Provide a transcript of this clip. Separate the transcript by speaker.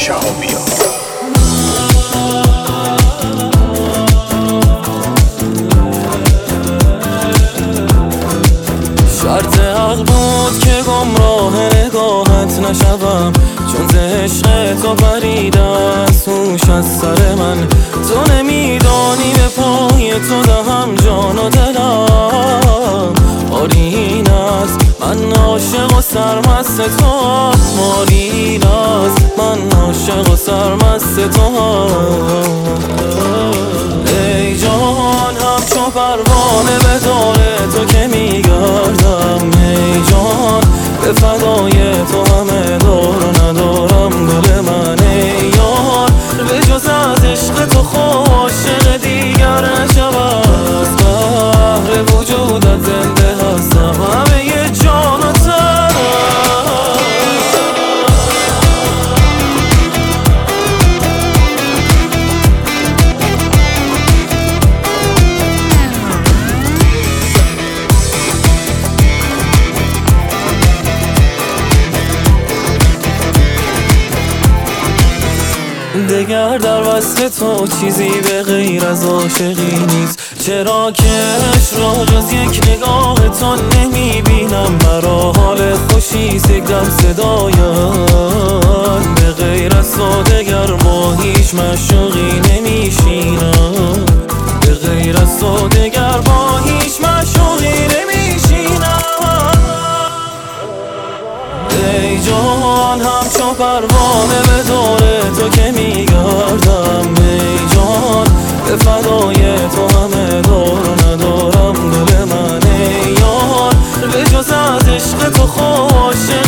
Speaker 1: شهابیان.
Speaker 2: شرط حق بود که گمراه نگاهت نشوم، چون ز عشق تو پرید از هوش از سر من. تو نمیدانی به پای تو دهم جان و دلم، آری این است من عاشق و سرمست تو، آری این است من عاشق و سرمست تو. ای جان همچو پروانه به دور تو که میگردم، ای جان به فدای تو همه دار و ندارم گل من. ای یار به جز از عشق تو عاشق دیگر نشود، از بحر وجودت زنده هستم همه جان و تنم. دگر در وصل تو چیزی به غیر از عاشقی نیست، چرا که عشق را جز یک نگاه تو نمیبینم. مرا حال خوشی یک دم صدایت، به غیر از تو دگر با هیچ معشوقی نمیشینم، به غیر از تو دگر با هیچ معشوقی نمیشینم. ای جان همچو پروانه به دور تو که میگردم، ای جان به فدای تو همه دار و ندارم گل من. ای یار به جز از عشق تو عاشق